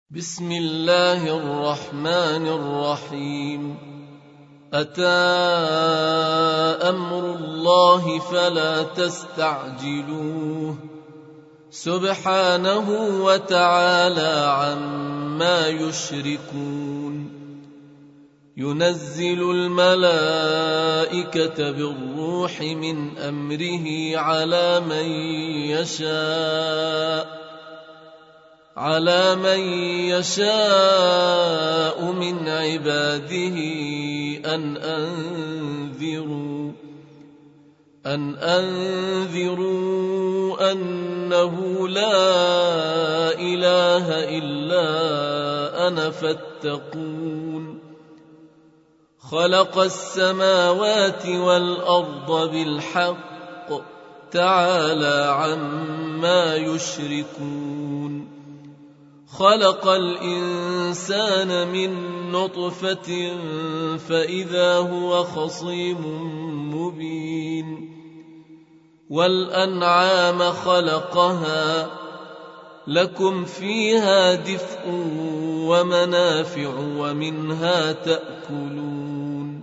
بسم الله الرحمن الرحيم. أتى أمر الله فلا تستعجلوه سبحانه وتعالى عما يشركون. ينزل الملائكة بالروح من أمره على من يشاء من عباده أن أنذروا أنه لا إله إلا أنا فاتقون. خلق السماوات والأرض بالحق تعالى عما يشركون. خلق الإنسان من نطفة فإذا هو خصيم مبين. والأنعام خلقها لكم فيها دفء ومنافع ومنها تأكلون.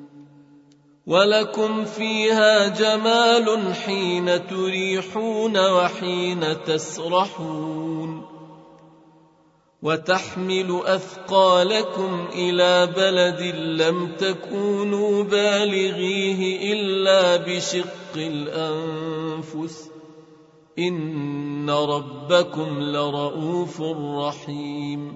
ولكم فيها جمال حين تريحون وحين تسرحون. وتحمل أثقالكم إلى بلد لم تكونوا بالغيه إلا بشق الأنفس إن ربكم لرؤوف رحيم.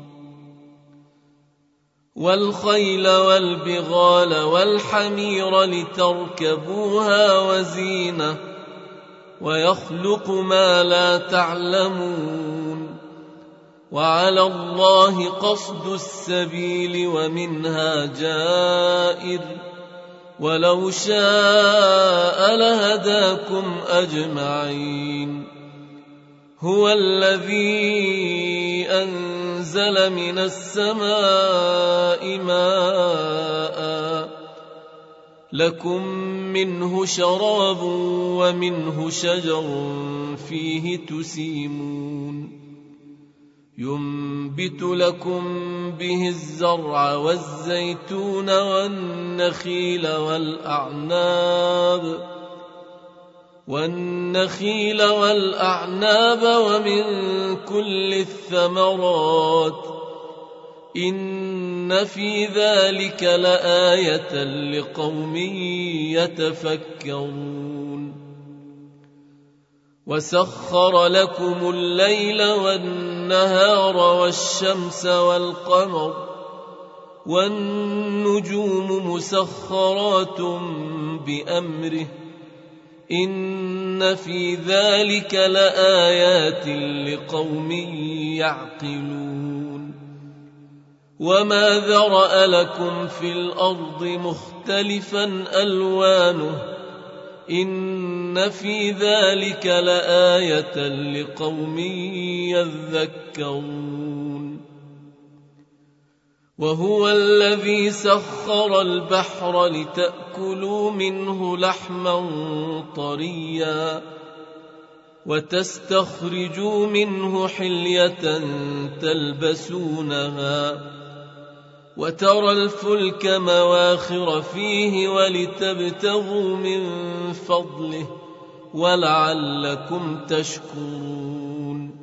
والخيل والبغال والحمير لتركبوها وزينة ويخلق ما لا تعلمون. وعلى الله قصد السبيل ومنها جائر ولو شاء لهداكم أجمعين. هو الذي أنزل من السماء ماء لكم منه شراب ومنه شجر فيه تسيمون. ينبت لكم به الزرع والزيتون والنخيل والأعناب ومن كل الثمرات إن في ذلك لآية لقوم يتفكرون. وسخر لكم الليل والنهار والشمس والقمر والنجوم مسخرات بأمره إن في ذلك لآيات لقوم يعقلون. وما ذرأ لكم في الأرض مختلفا ألوانه إن في ذلك لآية لقوم يذكرون. وهو الذي سخر البحر لتأكلوا منه لحما طريا وتستخرجوا منه حلية تلبسونها وترى الفلك مواخر فيه ولتبتغوا من فضله ولعلكم تشكرون.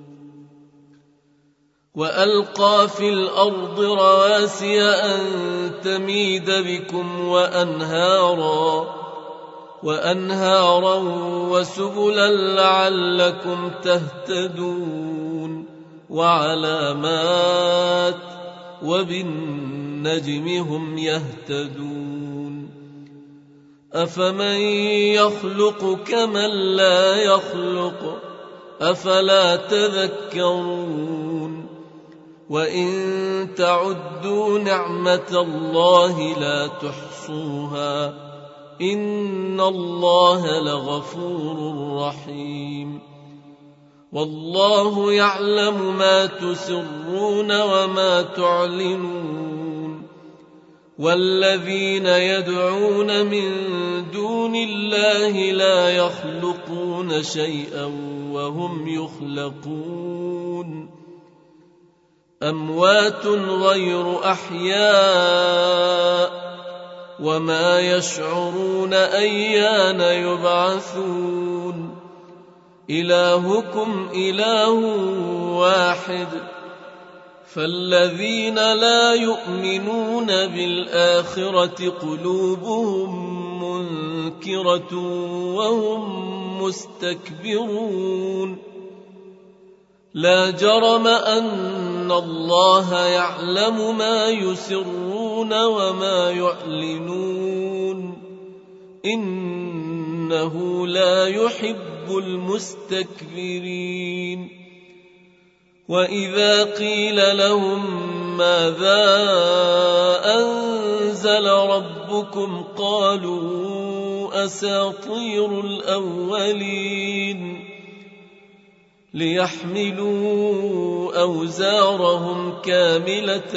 وألقى في الأرض رواسي أن تميد بكم وأنهارا وسبلا لعلكم تهتدون. وعلامات وبالنجم هم يهتدون. أفمن يخلق كمن لا يخلق أفلا تذكرون. وإن تعدوا نعمة الله لا تحصوها إن الله لغفور رحيم. والله يعلم ما تسرون وما تعلنون. والذين يدعون من دون الله لا يخلقون شيئا وهم يخلقون. أموات غير أحياء وما يشعرون أيان يبعثون إلهكم إله واحد فالذين لا يؤمنون بالآخرة قلوبهم منكرة وهم مستكبرون لا جرم أن الله يعلم ما يسرون وما يعلنون إنه لا يحب المستكبرين وإذا قيل لهم ماذا أنزل ربكم قالوا أساطير الأولين ليحملوا أوزارهم كاملة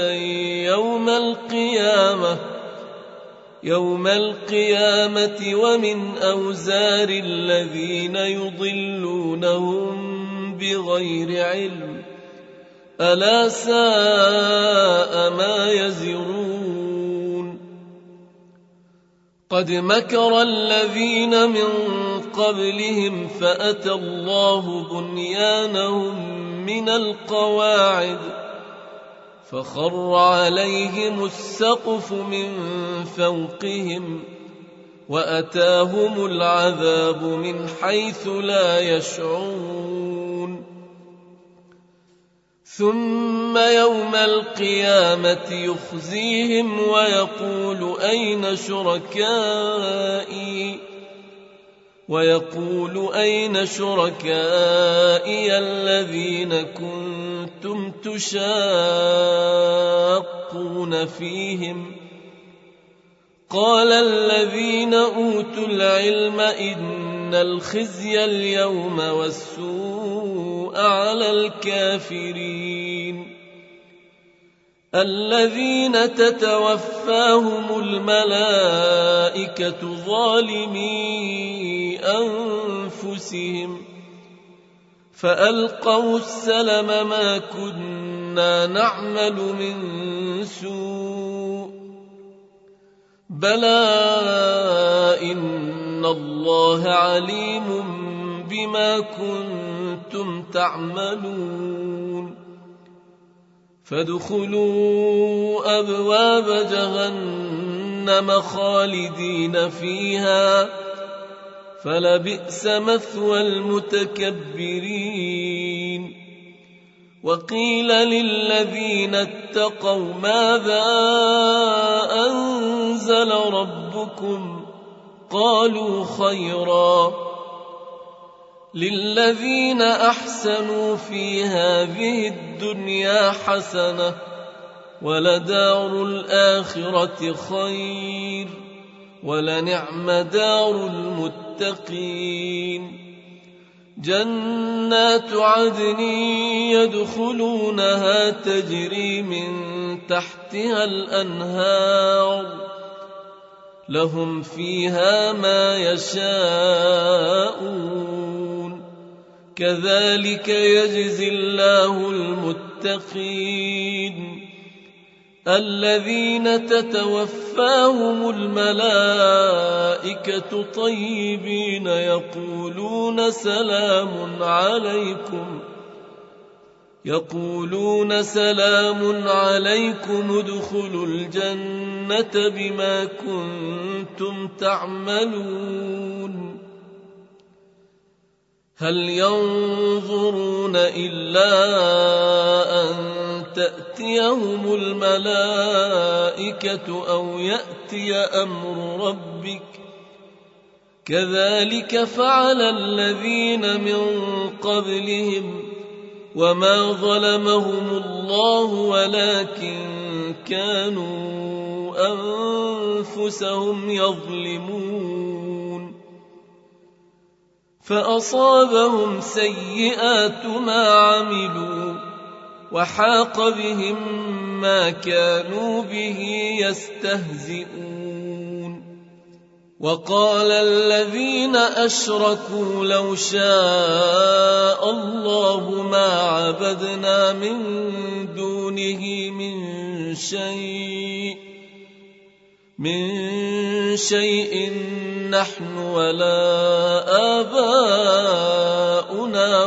يوم القيامة ومن أوزار الذين يضلونهم بغير علم ألا ساء ما يزرون قد مكر الذين من قبلهم فأتى الله بنيانهم من القواعد فخر عليهم السقف من فوقهم وأتاهم العذاب من حيث لا يشعرون ثم يوم القيامة يخزيهم ويقول أين شركائي الذين كنتم تشاقون فيهم قال الذين أوتوا العلم إن الخزي اليوم والسوء على الكافرين الذين تتوفاهم الملائكة ظالمي أنفسهم فألقوا السلم ما كنا نعمل من سوء بلى إن الله عليم بما كنتم تعملون فادخلوا أبواب جهنم خالدين فيها فلبئس مثوى المتكبرين وقيل للذين اتقوا ماذا أنزل ربكم قالوا خيرا للذين أحسنوا في هذه الدنيا حسنة ولدار الآخرة خير ولنعم دار المتقين جنات عدن يدخلونها تجري من تحتها الأنهار لهم فيها ما يشاءون كذلك يجزي الله المتقين الذين تتوفاهم الملائكة طيبين يقولون سلام عليكم ادخلوا الجنة بما كنتم تعملون هل ينظرون إلا أن تأتيهم الملائكة أو يأتي أمر ربك كذلك فعل الذين من قبلهم وما ظلمهم الله ولكن كانوا أنفسهم يظلمون فأصابهم سيئات ما عملوا وحاق بهم ما كانوا به يستهزئون وقال الذين أشركوا لو شاء الله ما عبدنا من دونه من شيء نحن ولا آباؤنا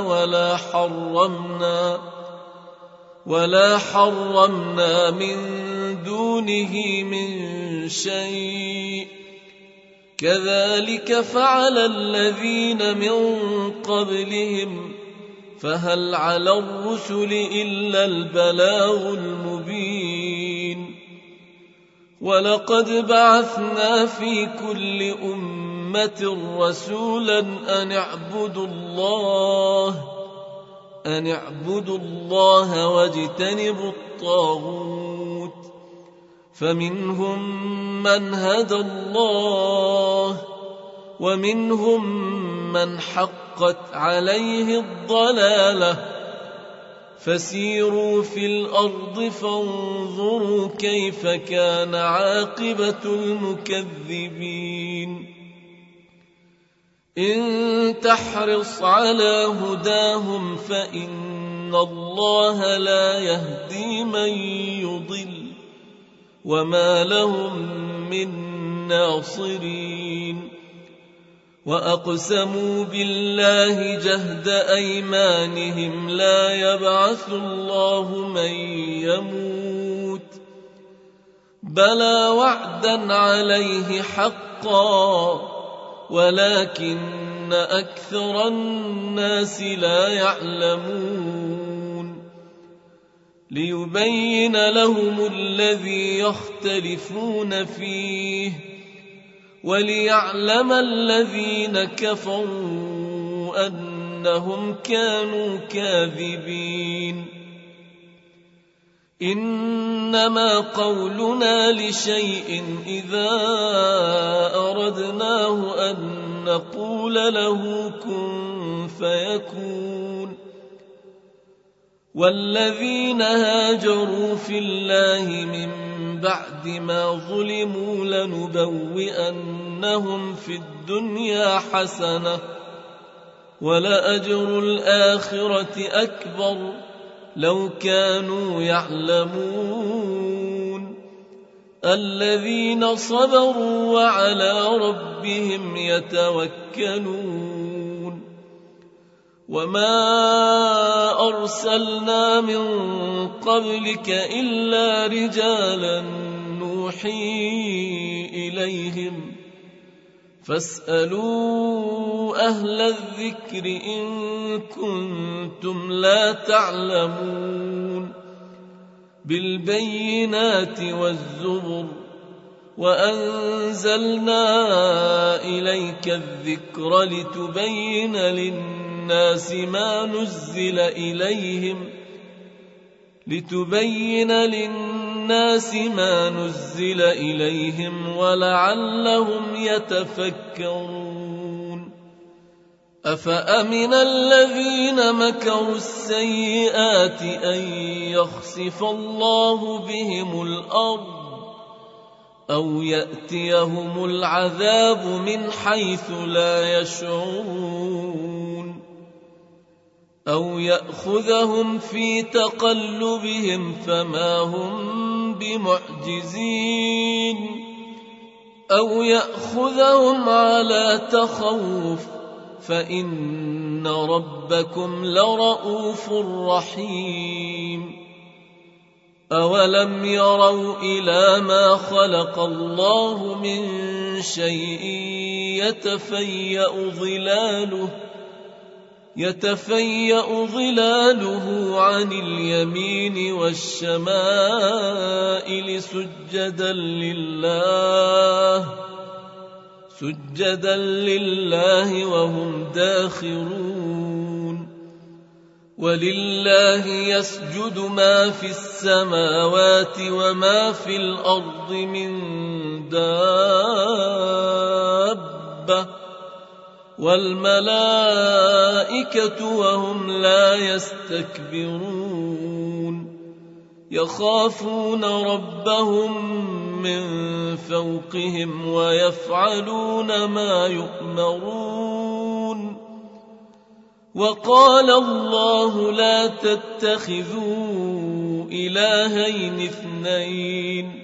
ولا حرمنا من دونه من شيء كذلك فعل الذين من قبلهم فهل على الرسل إلا البلاغ المبين ولقد بعثنا في كل أمة رسولا أن اعبدوا الله واجتنبوا الطاغوت فمنهم من هدى الله ومنهم من حقت عليه الضلالة فسيروا في الأرض فانظروا كيف كان عاقبة المكذبين إن تحرص على هداهم فإن الله لا يهدي من يضل وما لهم من ناصرين وأقسموا بالله جهد أيمانهم لا يبعث الله من يموت بلى وعدا عليه حقا ولكن أكثر الناس لا يعلمون ليبين لهم الذي يختلفون فيه وليعلم الذين كفروا أنهم كانوا كاذبين إنما قولنا لشيء إذا أردناه أن نقول له كن فيكون والذين هاجروا في الله من بعد ما ظلموا لنبوئنهم في الدنيا حسنة ولأجر الآخرة أكبر لو كانوا يعلمون الذين صبروا وعلى ربهم يتوكلون وما أرسلنا من قبلك إلا رجالا نوحي إليهم فاسألوا أهل الذكر إن كنتم لا تعلمون بالبينات والزبر وأنزلنا إليك الذكر لتبين للناس ما نزل إليهم ولعلهم يتفكرون أفأمن الذين مكروا السيئات أن يخسف الله بهم الأرض أو يأتيهم العذاب من حيث لا يشعرون أو يأخذهم في تقلبهم فما هم بمعجزين أو يأخذهم على تخوف فإن ربكم لرؤوف رحيم أولم يروا إلى ما خلق الله من شيء يتفيأ ظلاله عن اليمين والشمائل سجدا لله وهم داخرون ولله يسجد ما في السماوات وما في الأرض من دابة والملائكة وهم لا يستكبرون يخافون ربهم من فوقهم ويفعلون ما يؤمرون. وقال الله لا تتخذوا إلهين اثنين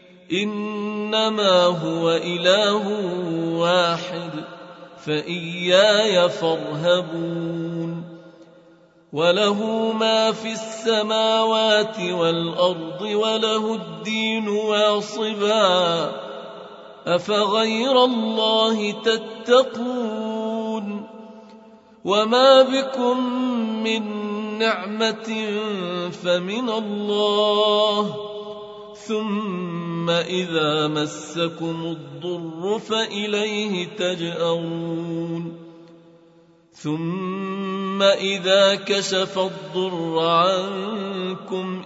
إنما هو إله واحد فإياي فارهبون. وله ما في السماوات والأرض وله الدين واصبا أفغير الله تتقون. وما بكم من نعمة فمن الله ثم إذا مسكم الضر فإليه تجأرون. ثم إذا كشف الضر عنكم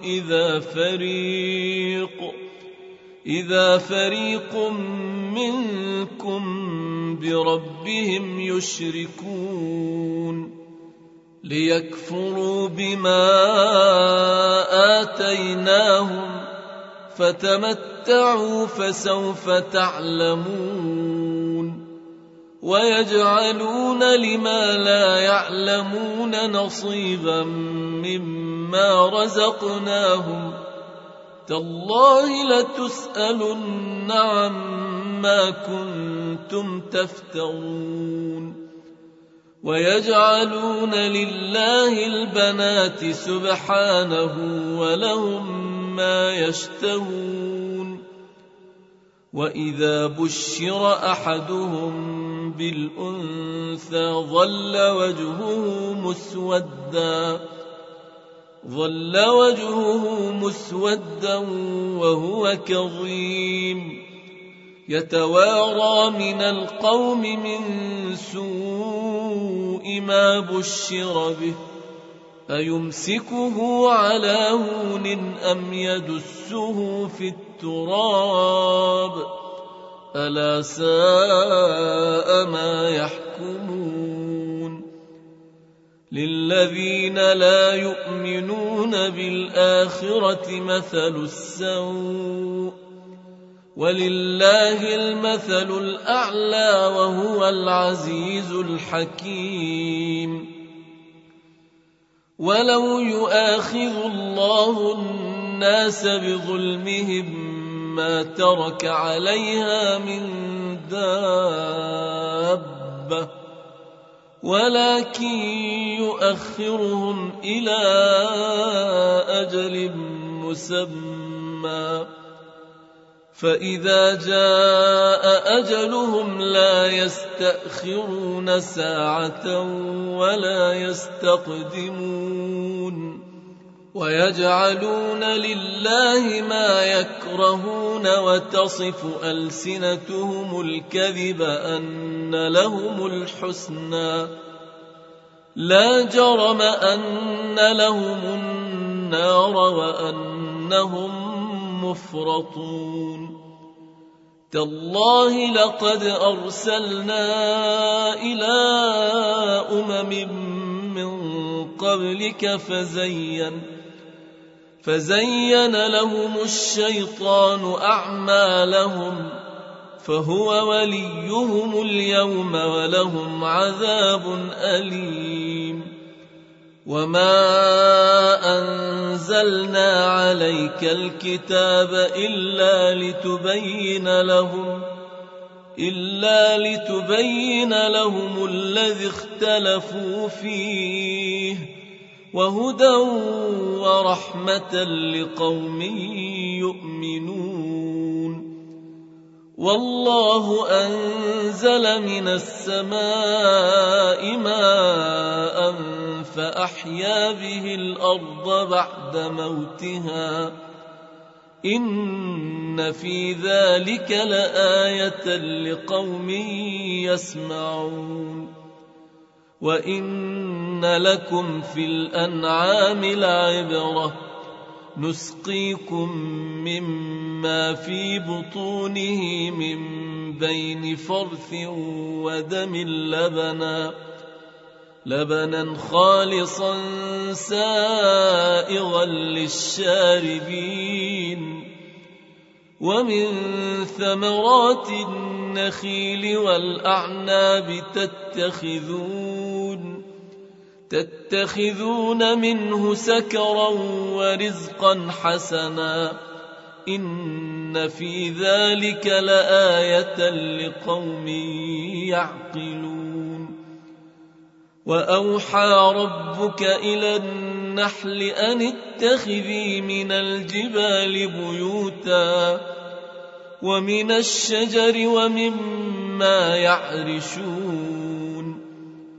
إذا فريق منكم بربهم يشركون ليكفروا بما آتيناهم فتمتعوا فسوف تعلمون. ويجعلون لما لا يعلمون نصيبا مما رزقناهم تالله لتسألن عما كنتم تفترون. ويجعلون لله البنات سبحانه ولهم ما يشتهون. وإذا بشر أحدهم بالأنثى ظل وجهه مسودا وهو كظيم يتوارى من القوم من سوء ما بشر به أيمسكه على هون أم يدسه في التراب ألا ساء ما يحكمون. للذين لا يؤمنون بالآخرة مثل السوء ولله المثل الأعلى وهو العزيز الحكيم. ولو يؤاخذ الله الناس بظلمهم ما ترك عليها من دابة ولكن يؤخرهم إلى أجل مسمى فإذا جاء أجلهم لا يستأخرون ساعة ولا يستقدمون. ويجعلون لله ما يكرهون وتصف ألسنتهم الكذب أن لهم الحسنى لا جرم أن لهم النار وأنهم مفرطون. تالله لقد أرسلنا إلى من قبلك فزين لهم الشيطان أعمالهم فهو وليهم اليوم ولهم عذاب أليم. وما أنزلنا عليك الكتاب إلا لتبين لهم الذي اختلفوا فيه وهدى ورحمة لقوم يؤمنون. والله أنزل من السماء ماء فأحيا به الأرض بعد موتها إن في ذلك لآية لقوم يسمعون. وإن لكم في الأنعام لعبرة نسقيكم مما في بطونه من بين فرث ودم لبنا خالصا سائغا للشاربين ومن ثمرات النخيل والأعناب تتخذون منه سكرا ورزقا حسنا إن في ذلك لآية لقوم يعقلون وأوحى ربك إلى النحل أن اتخذي من الجبال بيوتا ومن الشجر ومما يعرشون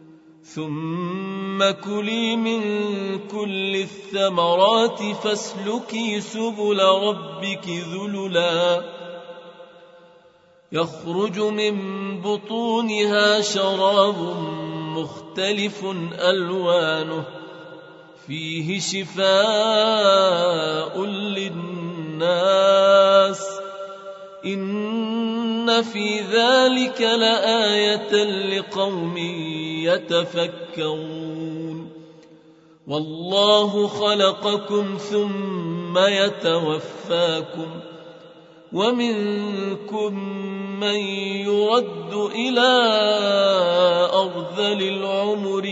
ثم كلي من كل الثمرات فاسلكي سبل ربك ذللا يخرج من بطونها شراب مختلف ألوانه فيه شفاء للناس إن في ذلك لآية لقوم يتفكرون والله خلقكم ثم يتوفاكم ومنكم من يرد إلى أرذل العمر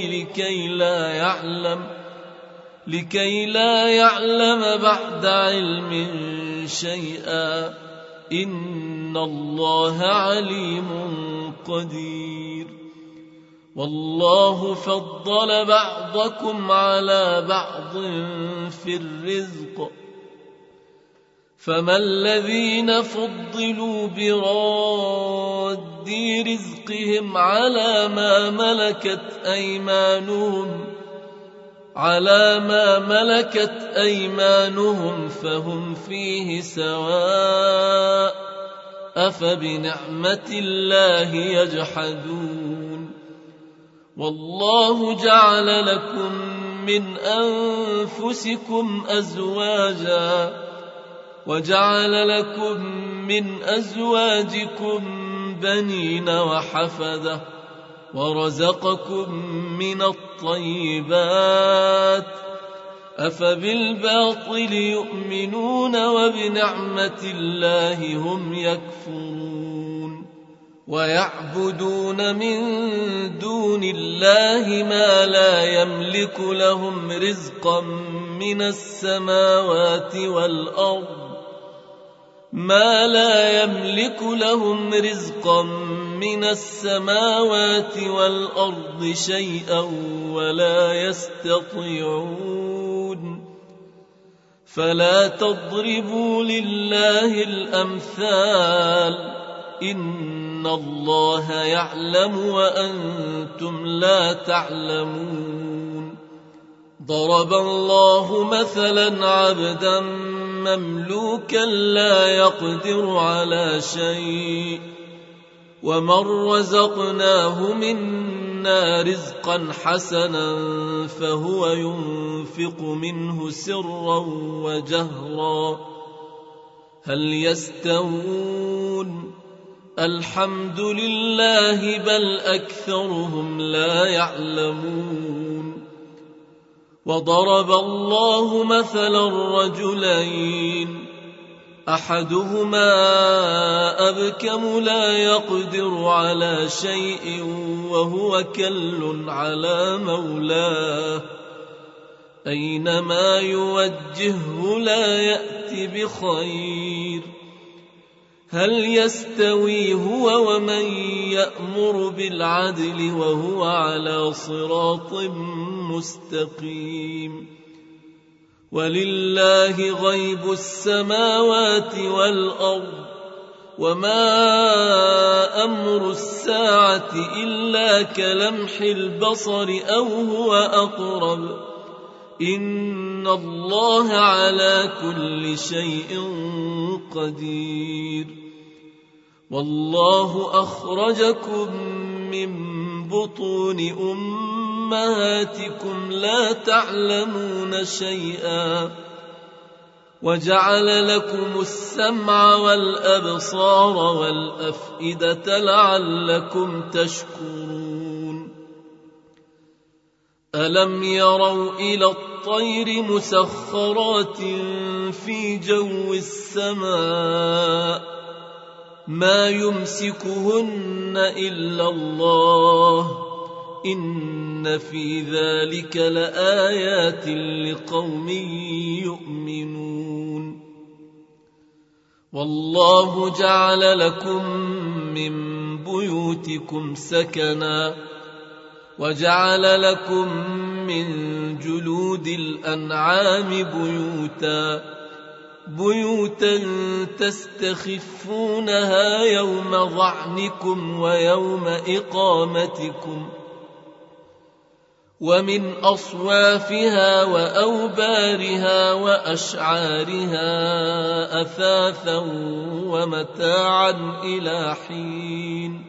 لكي لا يعلم بعد علم شيئا إن الله عليم قدير والله فضل بعضكم على بعض في الرزق فما الذين فضلوا براد رزقهم على ما ملكت أيمانهم فهم فيه سواء أفبنعمة الله يجحدون والله جعل لكم من أنفسكم أزواجا وجعل لكم من أزواجكم بنين وحفدة ورزقكم من الطيبات أفبالباطل يؤمنون وبنعمة الله هم يكفرون ويعبدون من دون الله ما لا يملك لهم رزقا من السماوات والأرض شيئا ولا يستطيعون فلا تضربوا لله الأمثال إن الله يعلم وأنتم لا تعلمون ضرب الله مثلا عبدا مملوكا لا يقدر على شيء ومن رزقناه منا رزقا حسنا فهو ينفق منه سرا وجهرا هل يستوون الحمد لله بل أكثرهم لا يعلمون وضرب الله مثلا رجلين أحدهما أبكم لا يقدر على شيء وهو كل على مولاه أينما يوجهه لا يأتي بخير هل يستوي هو ومن يأمر بالعدل وهو على صراط مستقيم ولله غيب السماوات والأرض وما أمر الساعة إلا كلمح البصر أو هو أقرب إن الله على كل شيء قدير والله أخرجكم من بطون أمهاتكم لا تعلمون شيئا وجعل لكم السمع والأبصار والأفئدة لعلكم تشكرون ألم يروا إلى والطير مسخرات في جو السماء ما يمسكهن إلا الله إن في ذلك لآيات لقوم يؤمنون والله جعل لكم من بيوتكم سكنا وجعل لكم من جلود الأنعام بيوتا تستخفونها يوم ظعنكم ويوم إقامتكم ومن أصوافها وأوبارها وأشعارها أثاثا ومتاعا إلى حين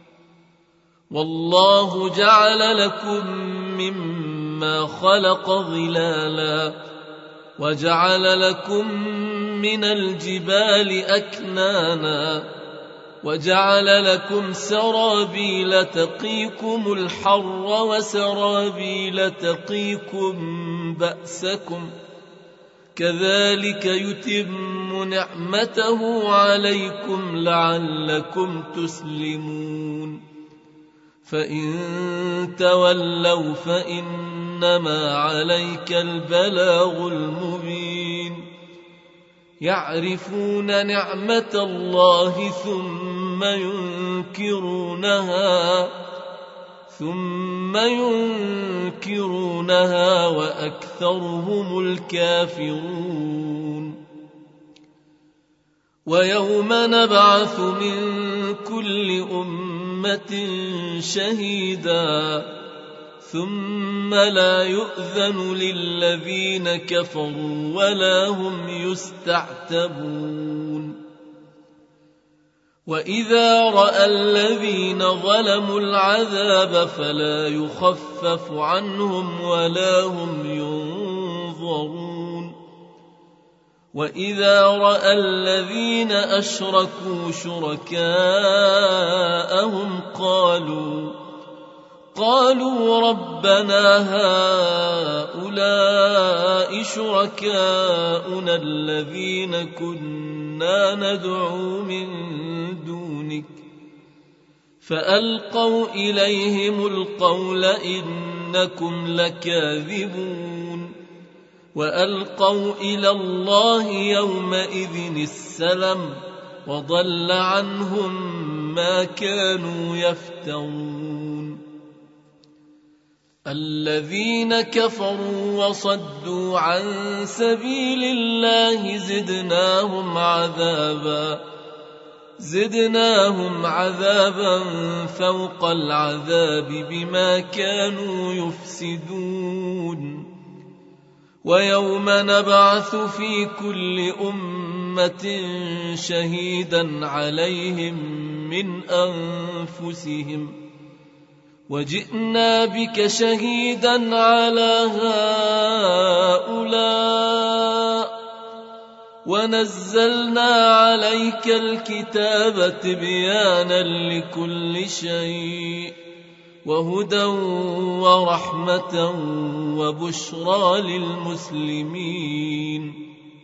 والله جعل لكم مما خلق ظلالا وجعل لكم من الجبال أكنانا وجعل لكم سرابيل تقيكم الحر وسرابيل تقيكم بأسكم كذلك يتم نعمته عليكم لعلكم تسلمون فإن تولوا فإنما عليك البلاغ المبين يعرفون نعمة الله ثم ينكرونها وأكثرهم الكافرون ويوم نبعث من كل أمة شهيدا ثم لا يؤذن للذين كفروا ولا هم يستعتبون وإذا رأى الذين ظلموا العذاب فلا يخفف عنهم ولا هم ينظرون وإذا رأى الذين أشركوا شركاءهم قالوا ربنا هؤلاء شركاؤنا الذين كنا ندعو من دونك فألقوا إليهم القول إنكم لكاذبون وألقوا إلى الله يومئذ السلم وضل عنهم ما كانوا يفترون الذين كفروا وصدوا عن سبيل الله زدناهم عذابا فوق العذاب بما كانوا يفسدون ويوم نبعث في كل أمة شهيدا عليهم من أنفسهم وجئنا بك شهيدا على هؤلاء ونزلنا عليك الكتاب تبيانا لكل شيء وهدى ورحمة وبشرى للمسلمين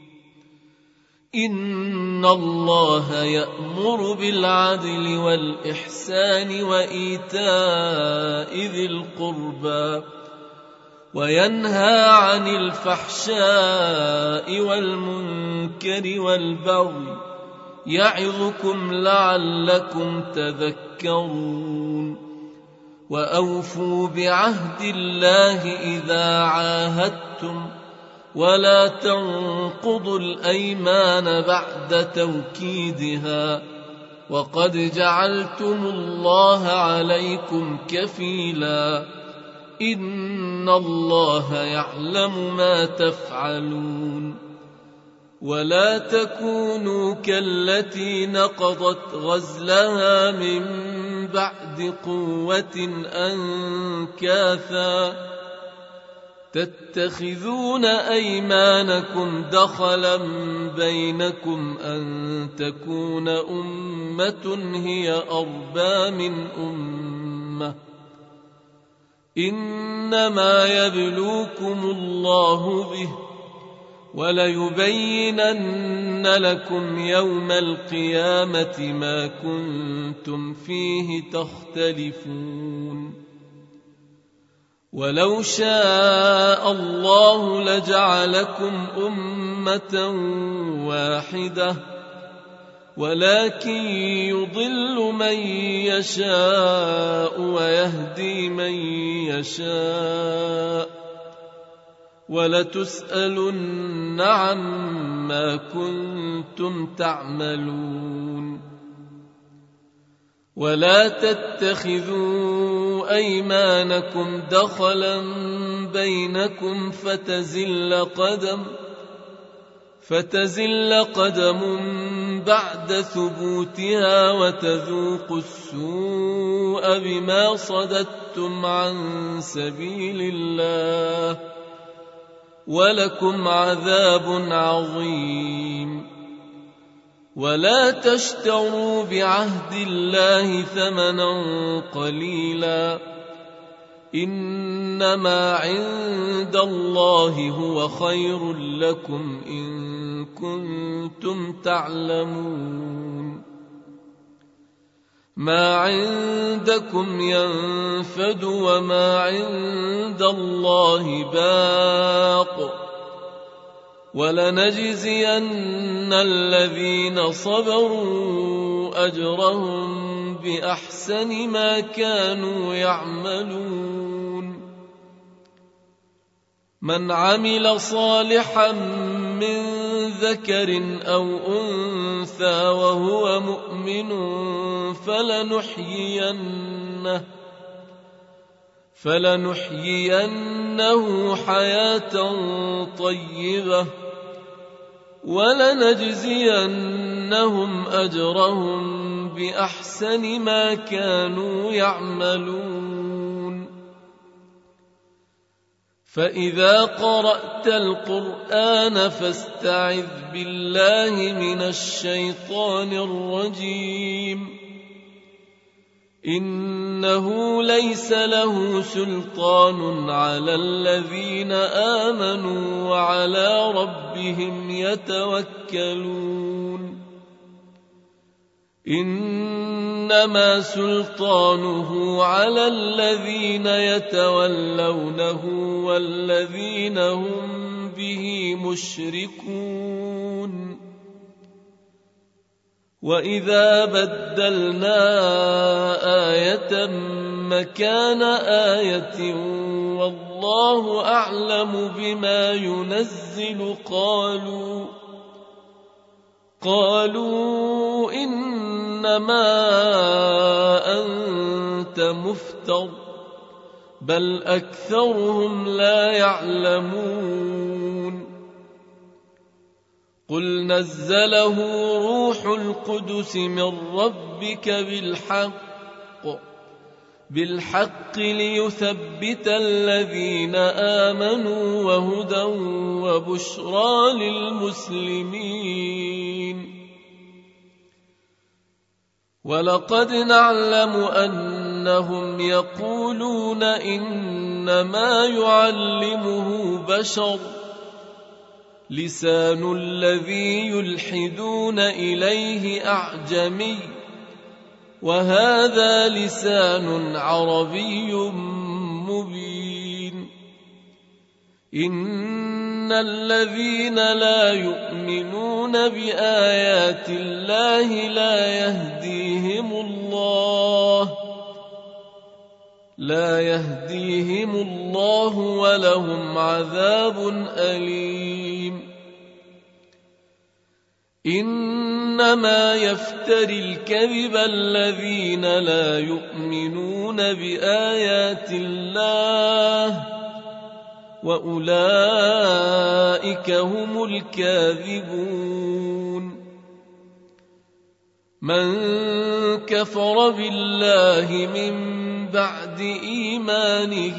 إن الله يأمر بالعدل والإحسان وإيتاء ذي القربى وينهى عن الفحشاء والمنكر والبغي يعظكم لعلكم تذكرون وأوفوا بعهد الله إذا عاهدتم ولا تنقضوا الأيمان بعد توكيدها وقد جعلتم الله عليكم كفيلا إن الله يعلم ما تفعلون ولا تكونوا كالتي نقضت غزلها من بعد قوة أنكاثا تتخذون أيمانكم دخلا بينكم أن تكون أمة هي أربى من أمة إنما يبلوكم الله به وليبينن لكم يوم القيامة ما كنتم فيه تختلفون ولو شاء الله لجعلكم أمة واحدة ولكن يضل من يشاء ويهدي من يشاء ولتسألن عما كنتم تعملون ولا تتخذوا أيمانكم دخلا بينكم فتزل قدم بعد ثبوتها وتذوقوا السوء بما صددتم عن سبيل الله ولكم عذاب عظيم ولا تشتروا بعهد الله ثمنا قليلا إنما عند الله هو خير لكم إن كنتم تعلمون ما عندكم ينفد وما عند الله باق ولنجزين الذين صبروا أجرهم بأحسن ما كانوا يعملون من عمل صالحا من ذكر أو أنثى وهو مؤمن فلنحيينه حياة طيبة ولنجزينهم أجرهم بأحسن ما كانوا يعملون فإذا قرأت القرآن فاستعذ بالله من الشيطان الرجيم إنه ليس له سلطان على الذين آمنوا وعلى ربهم يتوكلون إنما سلطانه على الذين يتولونه والذين هم به مشركون وإذا بدلنا آية مكان آية والله أعلم بما ينزل قالوا إنما أنت مفتر بل أكثرهم لا يعلمون قل نزله روح القدس من ربك بالحق ليثبت الذين آمنوا وهدى وبشرى للمسلمين ولقد نعلم أنهم يقولون إنما يعلمه بشر لسان الذي يلحدون إليه أعجمي وهذا لسان عربي مبين إن الذين لا يؤمنون بآيات الله لا يهديهم الله ولهم عذاب أليم إنما يفتري الكذب الذين لا يؤمنون بآيات الله وأولئك هم الكاذبون من كفر بالله من بعد إيمانه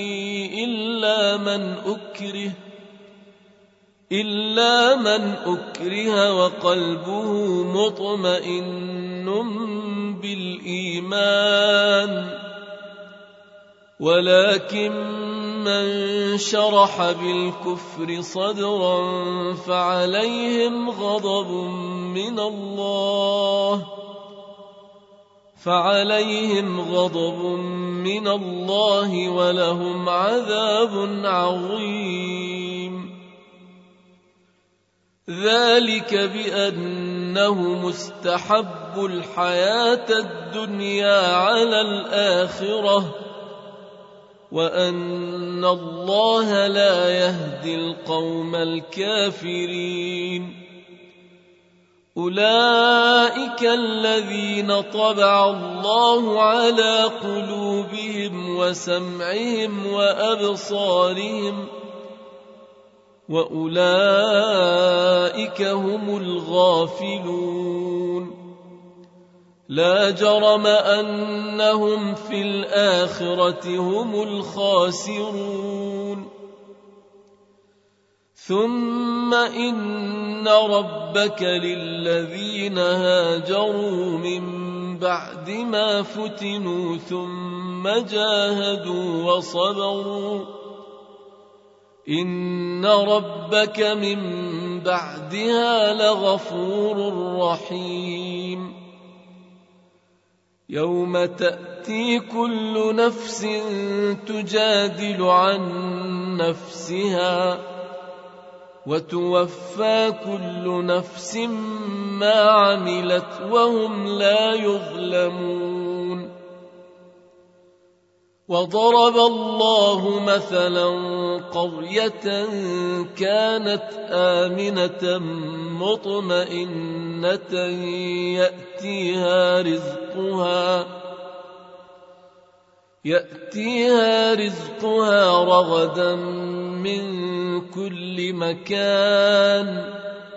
إلا من أكره وقلبه مطمئن بالإيمان ولكن من شرح بالكفر صدرا فعليهم غضب من الله ولهم عذاب عظيم. ذلك بأنه مستحب الحياة الدنيا على الآخرة وأن الله لا يهدي القوم الكافرين. أولئك الذين طبع الله على قلوبهم وسمعهم وأبصارهم وأولئك هم الغافلون. لا جرم أنهم في الآخرة هم الخاسرون. ثم إن ربك للذين هاجروا من بعد ما فتنوا ثم جاهدوا وصبروا إن ربك من بعدها لغفور رحيم. يوم تأتي كل نفس تجادل عن نفسها وتوفى كل نفس ما عملت وهم لا يظلمون. وضرب الله مثلا قرية كانت آمنة مطمئنة يأتيها رزقها رغدا من كل مكان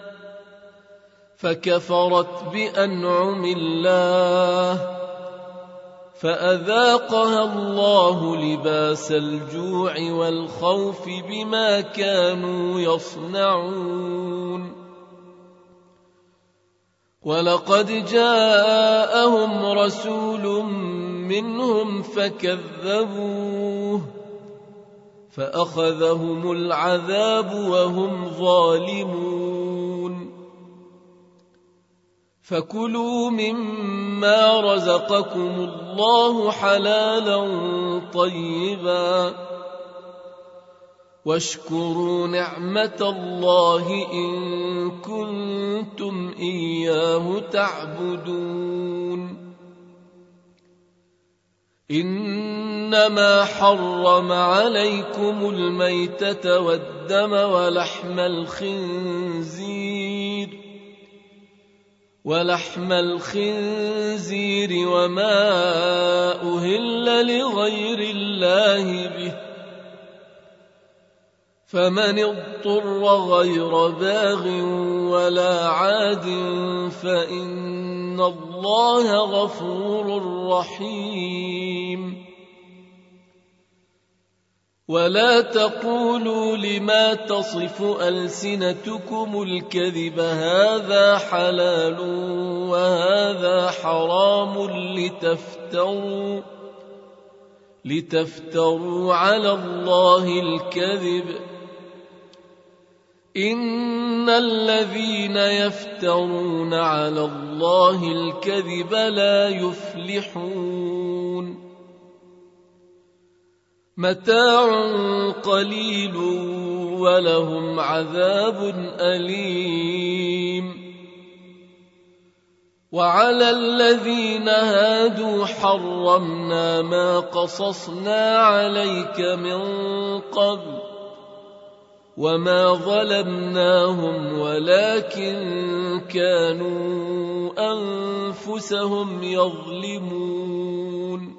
فكفرت بأنعم الله فأذاقها الله لباس الجوع والخوف بما كانوا يصنعون. ولقد جاءهم رسول منهم فكذبوه فأخذهم العذاب وهم ظالمون. فكلوا مما رزقكم الله حلالا طيبا واشكروا نعمة الله إن كنتم إياه تعبدون. إنما حرم عليكم الميتة والدم ولحم الخنزير وما أهل لغير الله به فمن اضطر غير باغ ولا عاد فإن الله غفور رحيم. ولا تقولوا لما تصف ألسنتكم الكذب هذا حلال وهذا حرام لتفتروا على الله الكذب إن الذين يفترون على الله الكذب لا يفلحون. متاع قليل ولهم عذاب أليم. وعلى الذين هادوا حرمنا ما قصصنا عليك من قبل وما ظلمناهم ولكن كانوا أنفسهم يظلمون.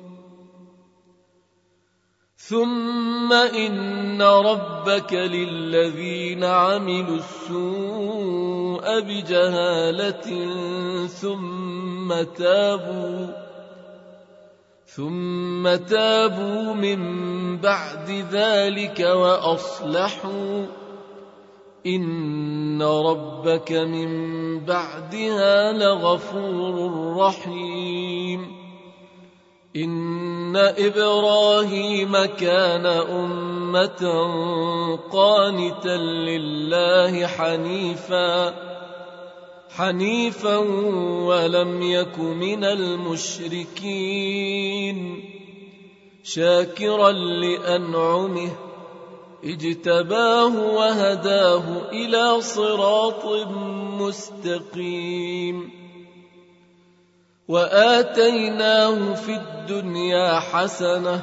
ثم إن ربك للذين عملوا السوء بجهالة ثم تابوا من بعد ذلك وأصلحوا إن ربك من بعدها لغفور رحيم. إن إبراهيم كان أمة قانتا لله حنيفا ولم يك من المشركين شاكرا لأنعمه اجتباه وهداه إلى صراط مستقيم وآتيناه في الدنيا حسنة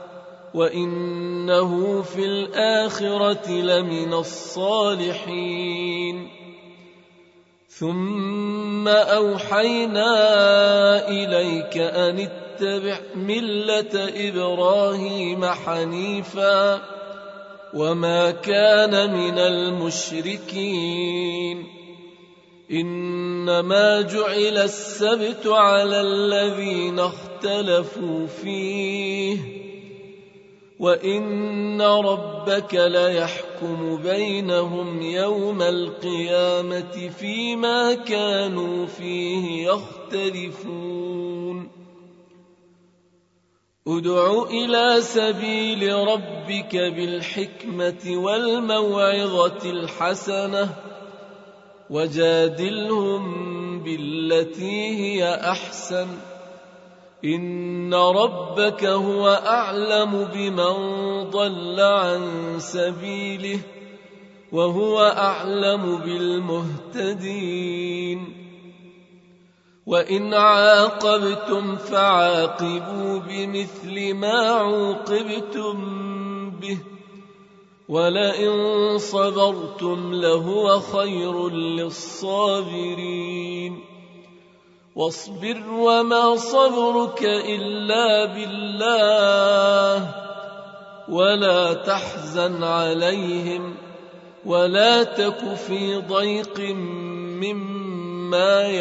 وإنه في الآخرة لمن الصالحين ثم أوحينا إليك أن اتبع ملة إبراهيم حنيفا وما كان من المشركين إنما جعل السبت على الذين اختلفوا فيه وإن ربك ليحكم بينهم يوم القيامة فيما كانوا فيه يختلفون ادع إلى سبيل ربك بالحكمة والموعظة الحسنة وجادلهم بالتي هي أحسن إن ربك هو أعلم بمن ضل عن سبيله وهو أعلم بالمهتدين وإن عاقبتم فعاقبوا بمثل ما عوقبتم به ولئن صبرتم لهو خير للصابرين واصبر وما صبرك إلا بالله ولا تحزن عليهم ولا تك في ضيق مما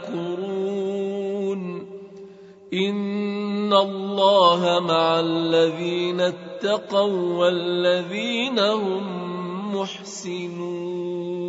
يمكرون إن الله مع الذين اتقوا والذين هم محسنون